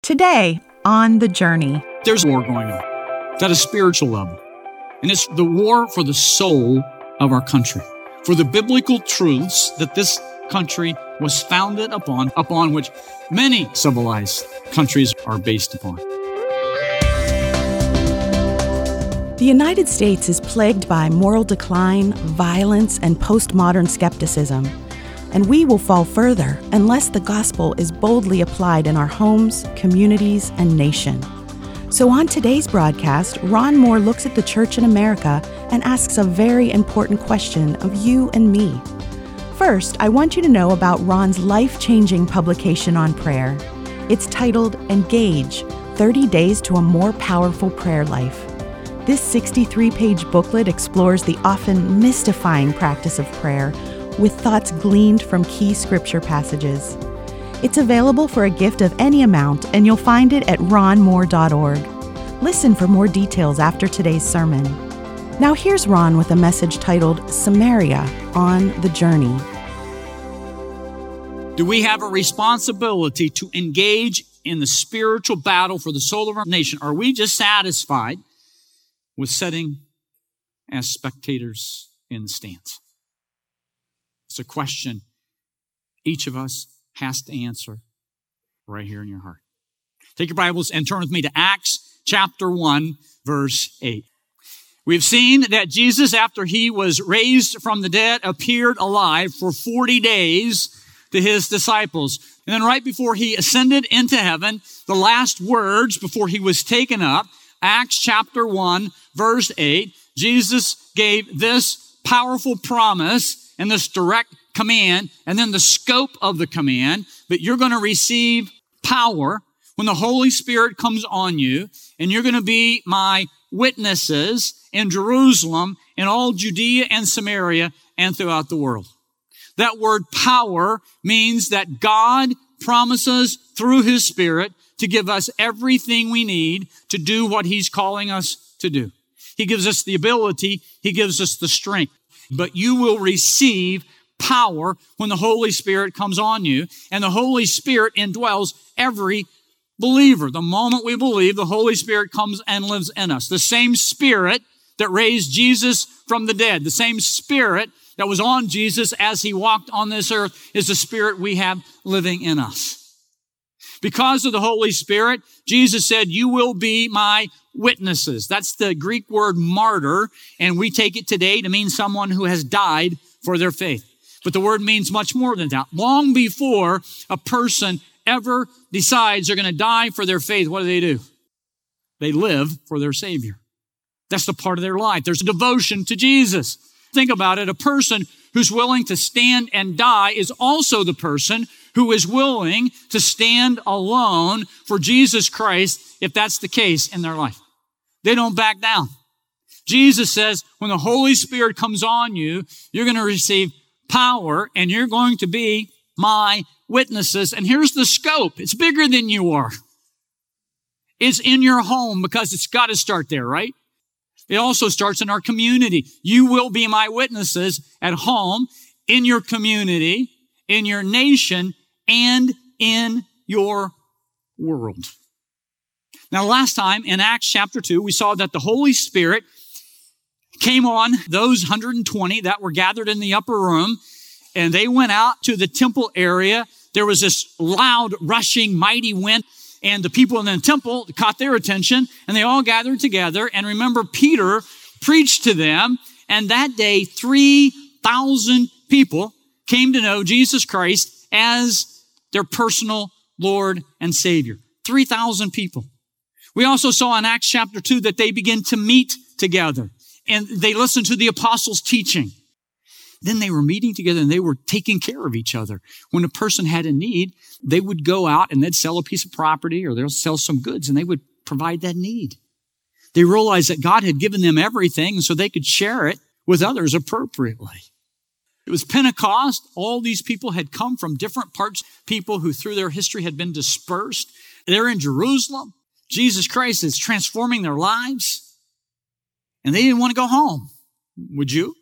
Today, on The Journey. There's war going on. It's at a spiritual level. And it's the war for the soul of our country, for the biblical truths that this country was founded upon which many civilized countries are based upon. The United States is plagued by moral decline, violence, and postmodern skepticism. And we will fall further unless the gospel is boldly applied in our homes, communities, and nation. So on today's broadcast, Ron Moore looks at the church in America and asks a very important question of you and me. First, I want you to know about Ron's life-changing publication on prayer. It's titled Engage, 30 Days to a More Powerful Prayer Life. This 63-page booklet explores the often mystifying practice of prayer with thoughts gleaned from key scripture passages. It's available for a gift of any amount, and you'll find it at ronmoore.org. Listen for more details after today's sermon. Now here's Ron with a message titled Samaria on the Journey. Do we have a responsibility to engage in the spiritual battle for the soul of our nation? Are we just satisfied with sitting as spectators in the stands? It's a question each of us has to answer right here in your heart. Take your Bibles and turn with me to Acts chapter 1, verse 8. We've seen that Jesus, after he was raised from the dead, appeared alive for 40 days to his disciples. And then right before he ascended into heaven, the last words before he was taken up, Acts chapter 1, verse 8, Jesus gave this powerful promise and this direct command, and then the scope of the command, that you're going to receive power when the Holy Spirit comes on you, and you're going to be my witnesses in Jerusalem, in all Judea and Samaria, and throughout the world. That word power means that God promises through His Spirit to give us everything we need to do what He's calling us to do. He gives us the ability, He gives us the strength. But you will receive power when the Holy Spirit comes on you, and the Holy Spirit indwells every believer. The moment we believe, the Holy Spirit comes and lives in us. The same Spirit that raised Jesus from the dead, the same Spirit that was on Jesus as He walked on this earth, is the Spirit we have living in us. Because of the Holy Spirit, Jesus said, you will be my witnesses. That's the Greek word martyr, and we take it today to mean someone who has died for their faith. But the word means much more than that. Long before a person ever decides they're going to die for their faith, what do? They live for their Savior. That's the part of their life. There's a devotion to Jesus. Think about it. A person who's willing to stand and die is also the person who is willing to stand alone for Jesus Christ if that's the case in their life. They don't back down. Jesus says, when the Holy Spirit comes on you, you're going to receive power and you're going to be my witnesses. And here's the scope. It's bigger than you are. It's in your home, because it's got to start there, right? It also starts in our community. You will be my witnesses at home, in your community, in your nation, and in your world. Now, last time in Acts chapter 2, we saw that the Holy Spirit came on those 120 that were gathered in the upper room, and they went out to the temple area. There was this loud, rushing, mighty wind, and the people in the temple caught their attention, and they all gathered together. And remember, Peter preached to them, and that day, 3,000 people came to know Jesus Christ as their personal Lord and Savior. 3,000 people. We also saw in Acts chapter 2 that they began to meet together, and they listened to the apostles' teaching. Then they were meeting together and they were taking care of each other. When a person had a need, they would go out and they'd sell a piece of property or they'll sell some goods and they would provide that need. They realized that God had given them everything, and so they could share it with others appropriately. It was Pentecost. All these people had come from different parts, people who through their history had been dispersed. They're in Jerusalem. Jesus Christ is transforming their lives, and they didn't want to go home. Would you?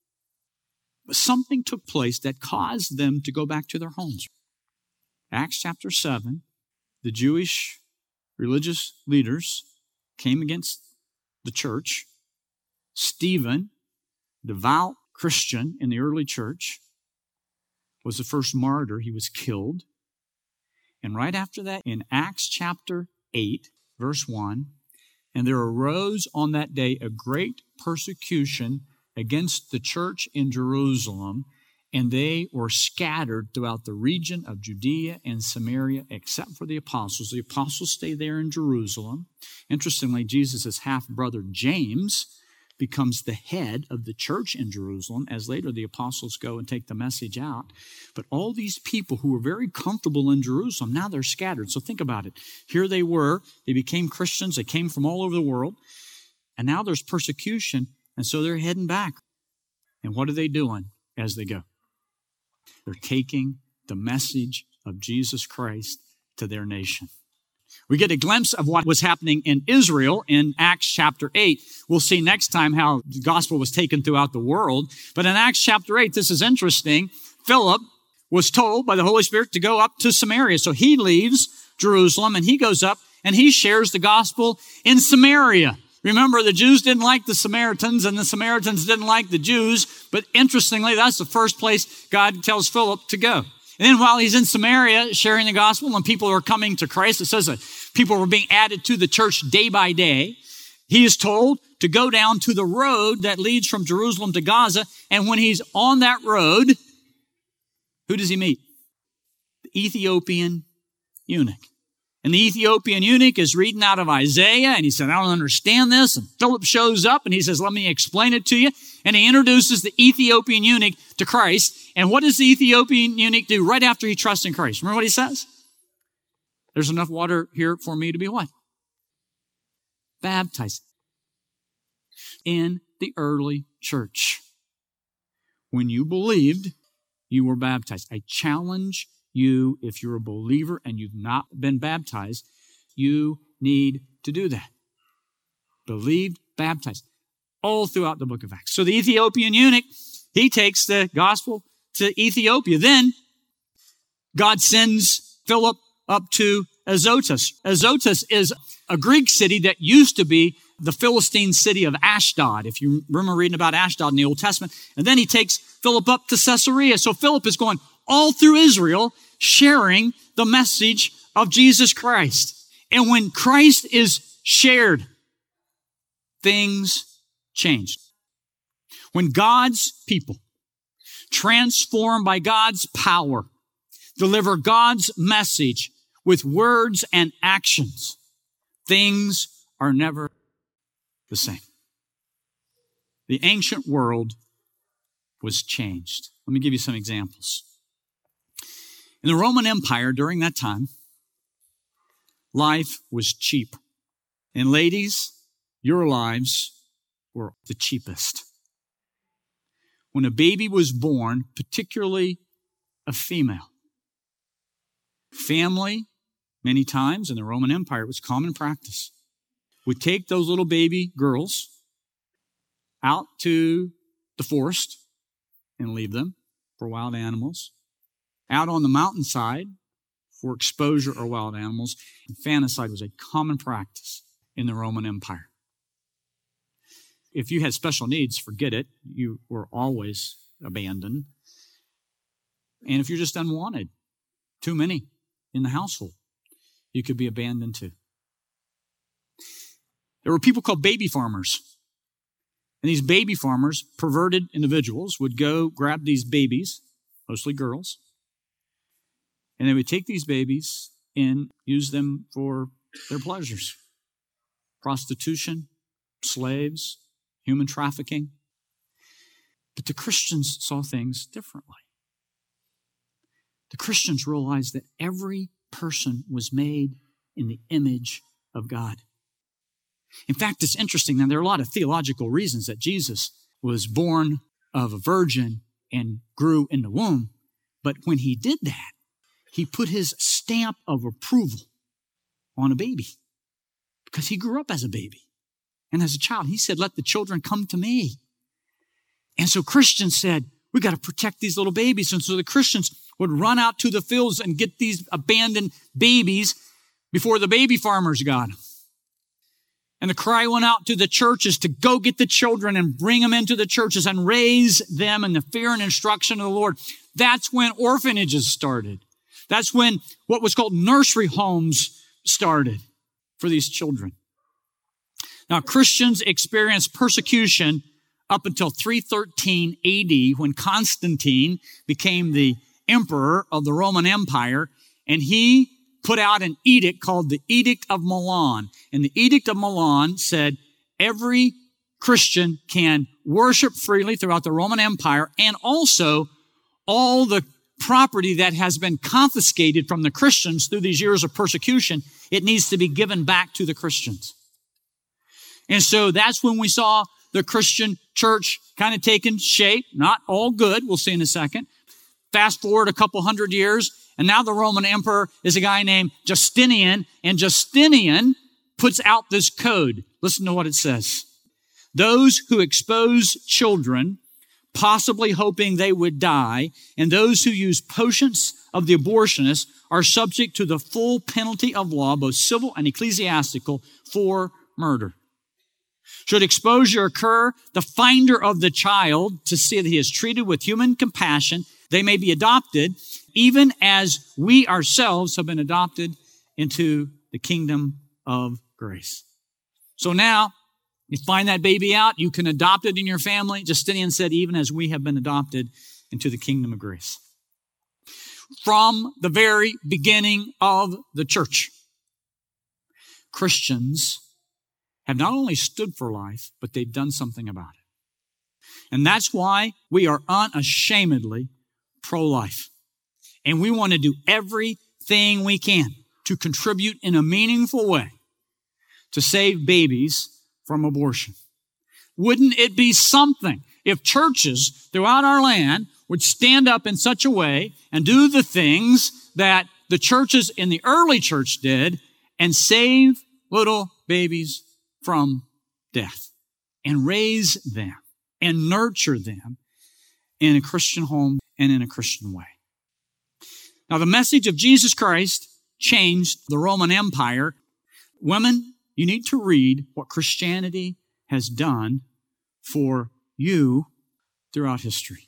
But something took place that caused them to go back to their homes. Acts chapter 7, the Jewish religious leaders came against the church. Stephen, devout Christian in the early church, was the first martyr. He was killed. And right after that, in Acts chapter 8, verse 1, and there arose on that day a great persecution against the church in Jerusalem, and they were scattered throughout the region of Judea and Samaria, except for the apostles. The apostles stayed there in Jerusalem. Interestingly, Jesus' half-brother James becomes the head of the church in Jerusalem, as later the apostles go and take the message out. But all these people who were very comfortable in Jerusalem, now they're scattered. So think about it. Here they were. They became Christians. They came from all over the world. And now there's persecution, and so they're heading back. And what are they doing as they go? They're taking the message of Jesus Christ to their nation. We get a glimpse of what was happening in Israel in Acts chapter 8. We'll see next time how the gospel was taken throughout the world. But in Acts chapter 8, this is interesting. Philip was told by the Holy Spirit to go up to Samaria. So he leaves Jerusalem and he goes up and he shares the gospel in Samaria. Remember, the Jews didn't like the Samaritans and the Samaritans didn't like the Jews. But interestingly, that's the first place God tells Philip to go. And then while he's in Samaria sharing the gospel and people are coming to Christ, it says that people were being added to the church day by day. He is told to go down to the road that leads from Jerusalem to Gaza. And when he's on that road, who does he meet? The Ethiopian eunuch. And the Ethiopian eunuch is reading out of Isaiah, and he said, I don't understand this. And Philip shows up, and he says, let me explain it to you. And he introduces the Ethiopian eunuch to Christ. And what does the Ethiopian eunuch do right after he trusts in Christ? Remember what he says? There's enough water here for me to be what? Baptized. In the early church, when you believed, you were baptized. I challenge you, if you're a believer and you've not been baptized, you need to do that. Believed, baptized. All throughout the book of Acts. So the Ethiopian eunuch, he takes the gospel to Ethiopia. Then God sends Philip up to Azotus. Azotus is a Greek city that used to be the Philistine city of Ashdod, if you remember reading about Ashdod in the Old Testament. And then he takes Philip up to Caesarea. So Philip is going all through Israel, sharing the message of Jesus Christ. And when Christ is shared, things changed. When God's people, transformed by God's power, deliver God's message with words and actions, things are never the same. The ancient world was changed. Let me give you some examples. In the Roman Empire during that time, life was cheap. And ladies, your lives were the cheapest. When a baby was born, particularly a female, family, many times in the Roman Empire, it was common practice, would take those little baby girls out to the forest and leave them for wild animals, out on the mountainside for exposure or wild animals. Infanticide was a common practice in the Roman Empire. If you had special needs, forget it. You were always abandoned. And if you're just unwanted, too many in the household, you could be abandoned too. There were people called baby farmers. And these baby farmers, perverted individuals, would go grab these babies, mostly girls, and they would take these babies and use them for their pleasures. Prostitution, slaves, human trafficking. But the Christians saw things differently. The Christians realized that every person was made in the image of God. In fact, it's interesting. Now, there are a lot of theological reasons that Jesus was born of a virgin and grew in the womb. But when he did that, he put his stamp of approval on a baby because he grew up as a baby. And as a child, he said, let the children come to me. And so Christians said, we got to protect these little babies. And so the Christians would run out to the fields and get these abandoned babies before the baby farmers got them. And the cry went out to the churches to go get the children and bring them into the churches and raise them in the fear and instruction of the Lord. That's when orphanages started. That's when what was called nursery homes started for these children. Now, Christians experienced persecution up until 313 AD when Constantine became the emperor of the Roman Empire, and he put out an edict called the Edict of Milan. And the Edict of Milan said every Christian can worship freely throughout the Roman Empire, and also all the property that has been confiscated from the Christians through these years of persecution, it needs to be given back to the Christians. And so that's when we saw the Christian church kind of taking shape. Not all good, we'll see in a second. Fast forward a couple hundred years, and now the Roman emperor is a guy named Justinian, and Justinian puts out this code. Listen to what it says. Those who expose children, possibly hoping they would die, and those who use potions of the abortionist are subject to the full penalty of law, both civil and ecclesiastical, for murder. Should exposure occur, the finder of the child to see that he is treated with human compassion, they may be adopted, even as we ourselves have been adopted into the kingdom of grace. So now, you find that baby out, you can adopt it in your family. Justinian said, even as we have been adopted into the kingdom of grace. From the very beginning of the church, Christians have not only stood for life, but they've done something about it. And that's why we are unashamedly pro-life. And we want to do everything we can to contribute in a meaningful way to save babies from abortion. Wouldn't it be something if churches throughout our land would stand up in such a way and do the things that the churches in the early church did and save little babies from death and raise them and nurture them in a Christian home and in a Christian way. Now, the message of Jesus Christ changed the Roman Empire. Women, you need to read what Christianity has done for you throughout history.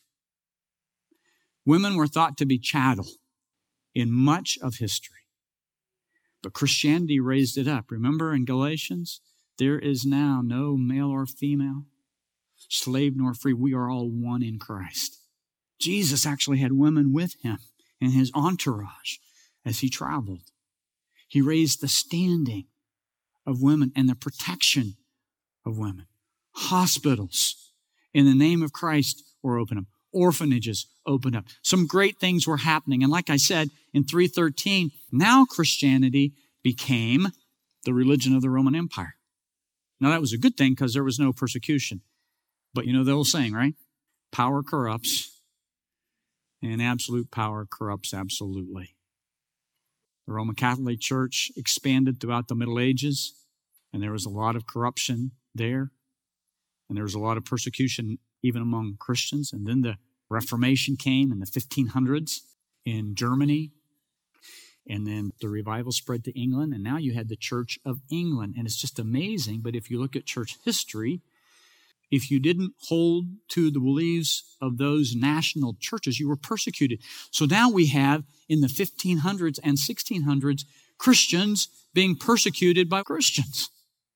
Women were thought to be chattel in much of history, but Christianity raised it up. Remember in Galatians, there is now no male or female, slave nor free. We are all one in Christ. Jesus actually had women with him in his entourage as he traveled. He raised the standing of women and the protection of women. Hospitals in the name of Christ were opened up. Orphanages opened up. Some great things were happening. And like I said, in 313, now Christianity became the religion of the Roman Empire. Now that was a good thing because there was no persecution. But you know the old saying, right? Power corrupts, and absolute power corrupts absolutely. The Roman Catholic Church expanded throughout the Middle Ages, and there was a lot of corruption there, and there was a lot of persecution even among Christians. And then the Reformation came in the 1500s in Germany, and then the revival spread to England, and now you had the Church of England. And it's just amazing, but if you look at church history, if you didn't hold to the beliefs of those national churches, you were persecuted. So now we have, in the 1500s and 1600s, Christians being persecuted by Christians.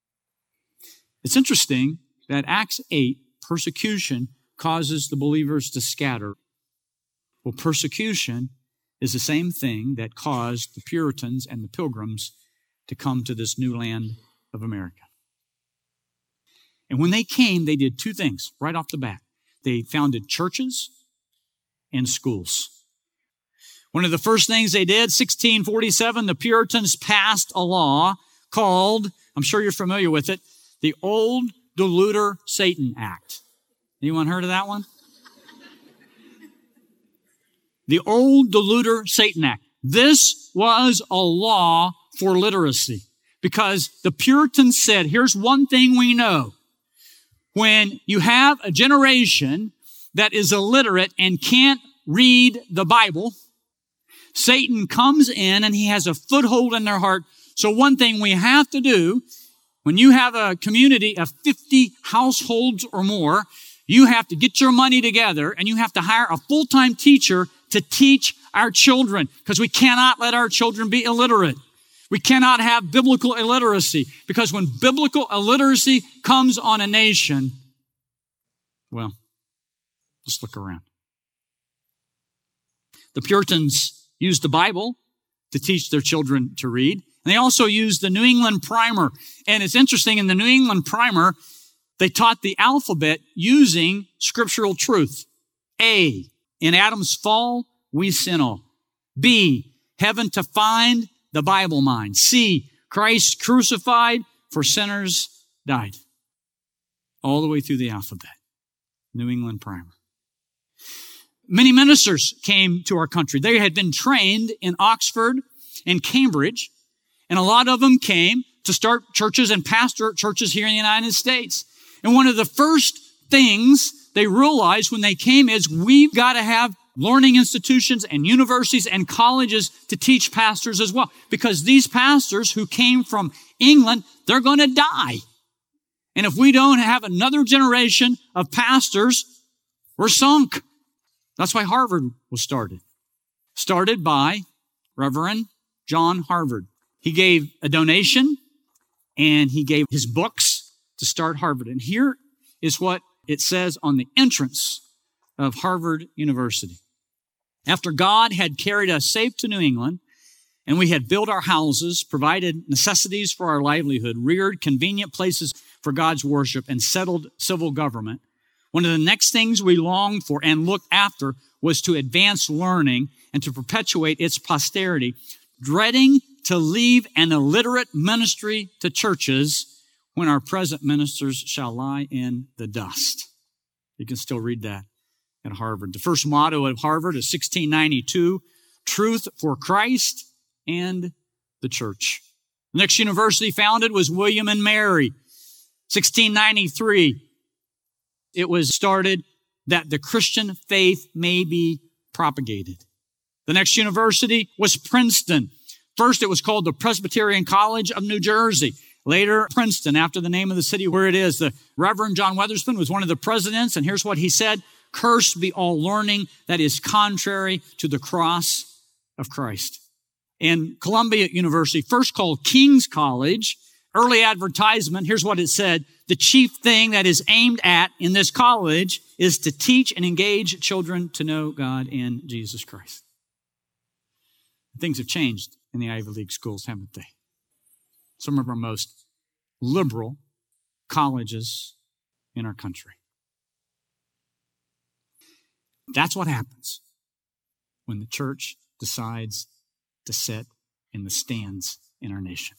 It's interesting that Acts 8, persecution causes the believers to scatter. Well, persecution is the same thing that caused the Puritans and the Pilgrims to come to this new land of America. And when they came, they did two things right off the bat. They founded churches and schools. One of the first things they did, 1647, the Puritans passed a law called, I'm sure you're familiar with it, the Old Deluder Satan Act. Anyone heard of that one? The Old Deluder Satan Act. This was a law for literacy because the Puritans said, here's one thing we know. When you have a generation that is illiterate and can't read the Bible, Satan comes in and he has a foothold in their heart So one thing we have to do, when you have a community of 50 households or more, you have to get your money together and you have to hire a full-time teacher to teach our children, because we cannot let our children be illiterate. We cannot have biblical illiteracy, because when biblical illiteracy comes on a nation, well, just look around. The Puritans used the Bible to teach their children to read. And they also used the New England Primer. And it's interesting, in the New England Primer, they taught the alphabet using scriptural truth. A, in Adam's fall, we sin all. B, heaven to find, the Bible mind. C, Christ crucified, for sinners died. All the way through the alphabet. New England Primer. Many ministers came to our country. They had been trained in Oxford and Cambridge, and a lot of them came to start churches and pastor churches here in the United States. And one of the first things they realized when they came is we've got to have learning institutions and universities and colleges to teach pastors as well. Because these pastors who came from England, they're going to die. And if we don't have another generation of pastors, we're sunk. That's why Harvard was started. Started by Reverend John Harvard. He gave a donation and he gave his books to start Harvard. And here is what it says on the entrance of Harvard University. After God had carried us safe to New England, and we had built our houses, provided necessities for our livelihood, reared convenient places for God's worship, and settled civil government, one of the next things we longed for and looked after was to advance learning and to perpetuate its posterity, dreading to leave an illiterate ministry to churches when our present ministers shall lie in the dust. You can still read that at Harvard. The first motto of Harvard is 1692, truth for Christ and the church. The next university founded was William and Mary, 1693. It was started that the Christian faith may be propagated. The next university was Princeton. First, it was called the Presbyterian College of New Jersey. Later, Princeton, after the name of the city where it is. The Reverend John Weatherspoon was one of the presidents, and here's what he said: cursed be all learning that is contrary to the cross of Christ. And Columbia University, first called King's College, early advertisement, here's what it said: the chief thing that is aimed at in this college is to teach and engage children to know God and Jesus Christ. Things have changed in the Ivy League schools, haven't they? Some of our most liberal colleges in our country. That's what happens when the church decides to sit in the stands in our nation.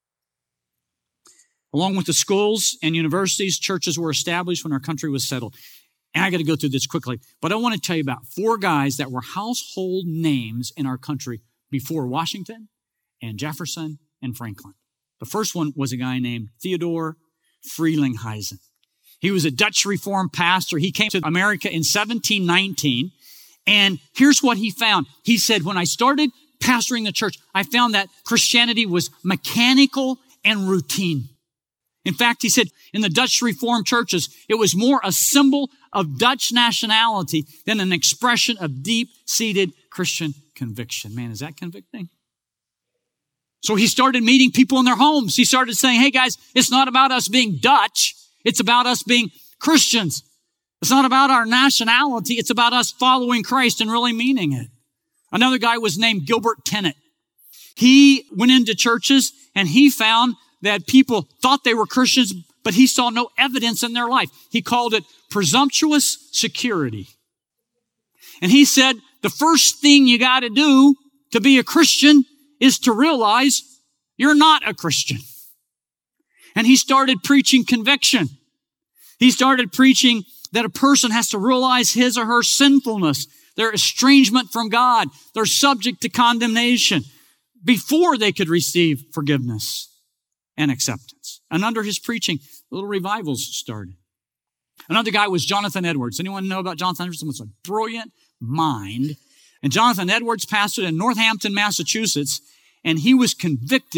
Along with the schools and universities, churches were established when our country was settled. And I got to go through this quickly, but I want to tell you about 4 guys that were household names in our country before Washington and Jefferson and Franklin. The first one was a guy named Theodore Frelinghuysen. He was a Dutch Reformed pastor. He came to America in 1719, and here's what he found. He said, when I started pastoring the church, I found that Christianity was mechanical and routine. In fact, he said, in the Dutch Reformed churches, it was more a symbol of Dutch nationality than an expression of deep-seated Christian conviction. Man, is that convicting? So he started meeting people in their homes. He started saying, hey guys, it's not about us being Dutch. It's about us being Christians. It's not about our nationality. It's about us following Christ and really meaning it. Another guy was named Gilbert Tennant. He went into churches and he found that people thought they were Christians, but he saw no evidence in their life. He called it presumptuous security. And he said, the first thing you got to do to be a Christian is to realize you're not a Christian. And he started preaching conviction. He started preaching that a person has to realize his or her sinfulness, their estrangement from God, they're subject to condemnation before they could receive forgiveness and acceptance. And under his preaching, little revivals started. Another guy was Jonathan Edwards. Anyone know about Jonathan Edwards? He was a brilliant mind. And Jonathan Edwards pastored in Northampton, Massachusetts, and he was convicted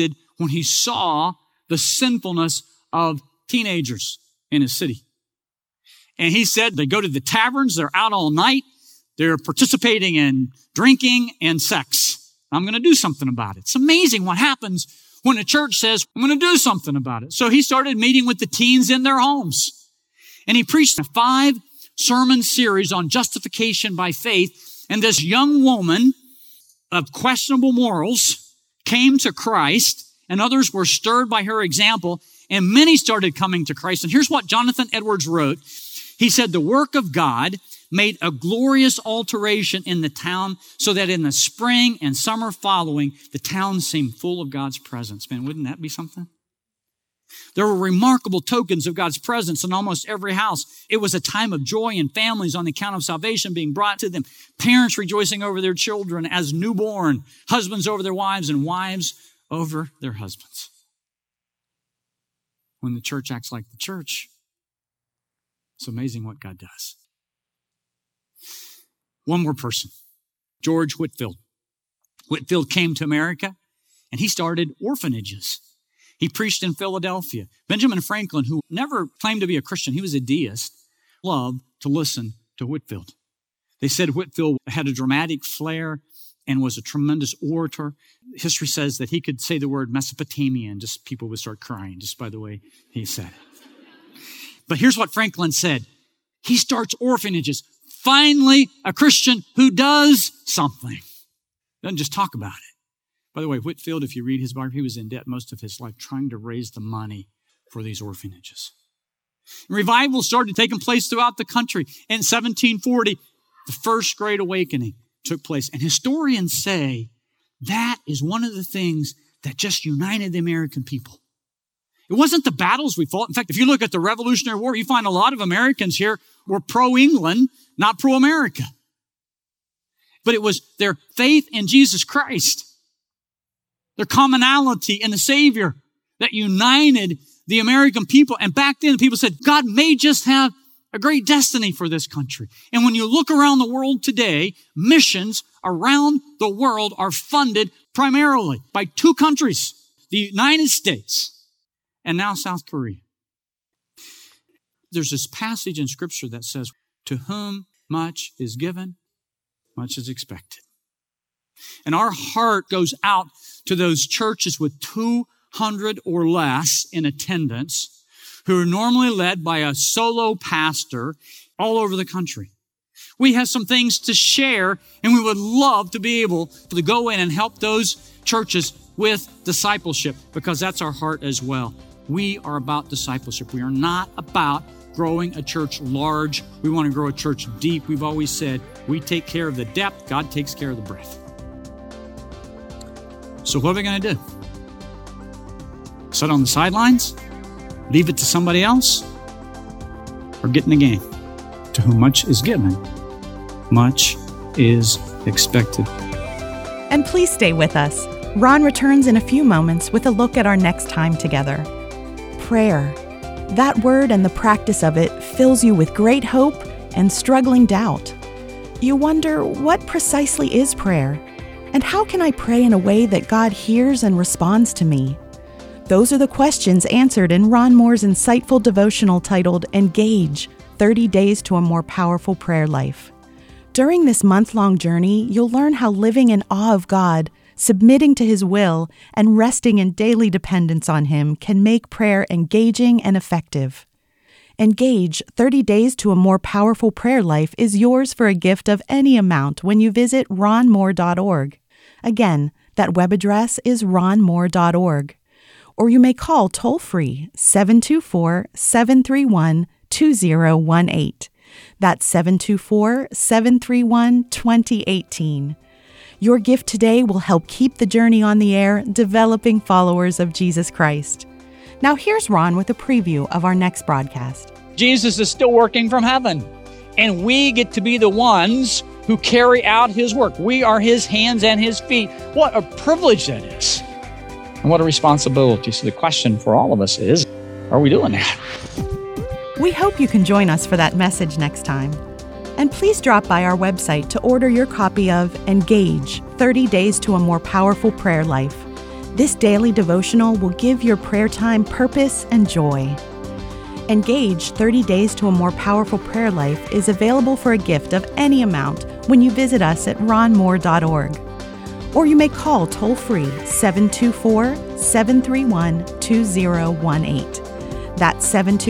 when he saw the sinfulness of teenagers in his city. And he said they go to the taverns, they're out all night, they're participating in drinking and sex. I'm going to do something about it. It's amazing what happens when a church says, I'm going to do something about it. So he started meeting with the teens in their homes. And he preached a 5-sermon series on justification by faith. And this young woman of questionable morals came to Christ, and others were stirred by her example, and many started coming to Christ. And here's what Jonathan Edwards wrote. He said, the work of God made a glorious alteration in the town so that in the spring and summer following, the town seemed full of God's presence. Man, wouldn't that be something? There were remarkable tokens of God's presence in almost every house. It was a time of joy in families on the account of salvation being brought to them. Parents rejoicing over their children as newborn, husbands over their wives, and wives over their husbands. When the church acts like the church, it's amazing what God does. One more person, George Whitefield. Whitefield came to America and he started orphanages. He preached in Philadelphia. Benjamin Franklin, who never claimed to be a Christian, he was a deist, loved to listen to Whitefield. They said Whitefield had a dramatic flair and was a tremendous orator. History says that he could say the word Mesopotamia and just people would start crying just by the way he said it. But here's what Franklin said. He starts orphanages. Finally, a Christian who does something. Doesn't just talk about it. By the way, Whitefield, if you read his biography, he was in debt most of his life trying to raise the money for these orphanages. And revival started taking place throughout the country. In 1740, the First Great Awakening took place. And historians say that is one of the things that just united the American people. It wasn't the battles we fought. In fact, if you look at the Revolutionary War, you find a lot of Americans here were pro-England, not pro-America. But it was their faith in Jesus Christ, their commonality in the Savior that united the American people. And back then, people said, God may just have a great destiny for this country. And when you look around the world today, missions around the world are funded primarily by 2 countries, the United States and now South Korea. There's this passage in Scripture that says, to whom much is given, much is expected. And our heart goes out to those churches with 200 or less in attendance who are normally led by a solo pastor all over the country. We have some things to share, and we would love to be able to go in and help those churches with discipleship, because that's our heart as well. We are about discipleship. We are not about growing a church large. We want to grow a church deep. We've always said we take care of the depth. God takes care of the breadth. So what are we going to do? Sit on the sidelines? Leave it to somebody else? Or get in the game? To whom much is given, much is expected. And please stay with us. Ron returns in a few moments with a look at our next time together. Prayer. That word and the practice of it fills you with great hope and struggling doubt. You wonder, what precisely is prayer? And how can I pray in a way that God hears and responds to me? Those are the questions answered in Ron Moore's insightful devotional titled Engage, 30 Days to a More Powerful Prayer Life. During this month-long journey, you'll learn how living in awe of God, submitting to His will, and resting in daily dependence on Him can make prayer engaging and effective. Engage, 30 Days to a More Powerful Prayer Life is yours for a gift of any amount when you visit ronmoore.org. Again, that web address is ronmoore.org. Or you may call toll-free 724-731-2018. That's 724-731-2018. Your gift today will help keep the journey on the air, developing followers of Jesus Christ. Now here's Ron with a preview of our next broadcast. Jesus is still working from heaven, and we get to be the ones who carry out His work. We are His hands and His feet. What a privilege that is, and what a responsibility. So the question for all of us is, are we doing that? We hope you can join us for that message next time. And please drop by our website to order your copy of Engage, 30 Days to a More Powerful Prayer Life. This daily devotional will give your prayer time purpose and joy. Engage 30 Days to a More Powerful Prayer Life is available for a gift of any amount when you visit us at ronmoore.org. Or you may call toll-free 724-731-2018. That's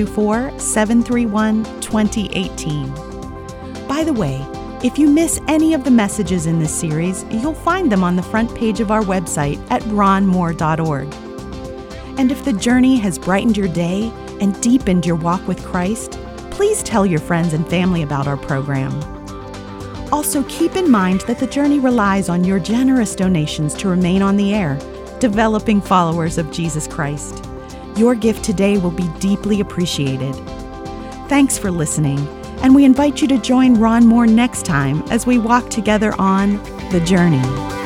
724-731-2018. By the way, if you miss any of the messages in this series, you'll find them on the front page of our website at ronmoore.org. And if the journey has brightened your day and deepened your walk with Christ, please tell your friends and family about our program. Also, keep in mind that the journey relies on your generous donations to remain on the air, developing followers of Jesus Christ. Your gift today will be deeply appreciated. Thanks for listening, and we invite you to join Ron Moore next time as we walk together on The Journey.